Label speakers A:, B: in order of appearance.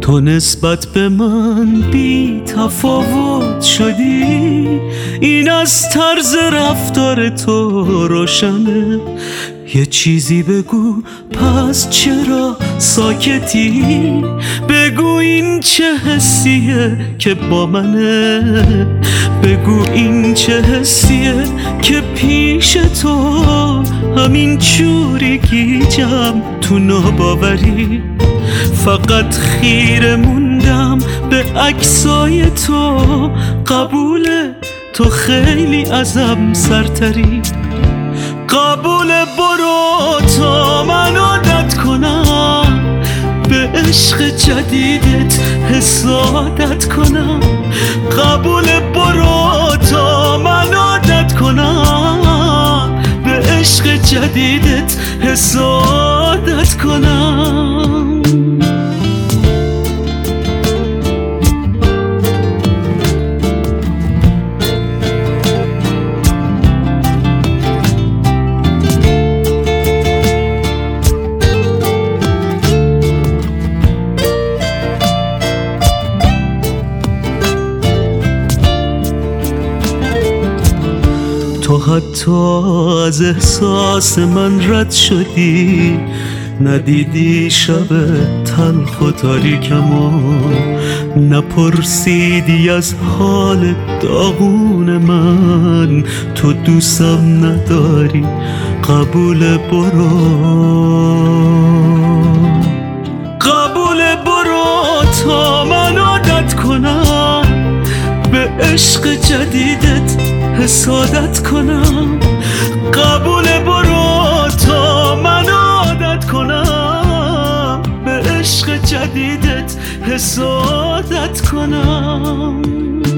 A: تو نسبت به من بی تفاوت شدی، این از طرز رفتار تو روشنه. یه چیزی بگو پس چرا ساکتی، بگو این چه حسیه که با منه، بگو این چه حسیه که پیش تو همین جوری گیجم تو ناباوری. فقط خیره موندم به عکسای تو، قبوله تو خیلی ازم سرتری. قبوله برو تا من عادت کنم به عشق جدیدت حسادت کنم. قبوله برو تا من عادت کنم به عشق جدیدت حسادت کنم. تو حتی از احساس من رد شدی، ندیدی شب تلخ و تاریکمو، نپرسیدی از حال داغون من، تو دوستم نداری قبول برو. قبول برو تا من عادت کنم به عشق جدیدت حسادت کنم. قبول برو تا من عادت کنم به عشق جدیدت حسادت کنم.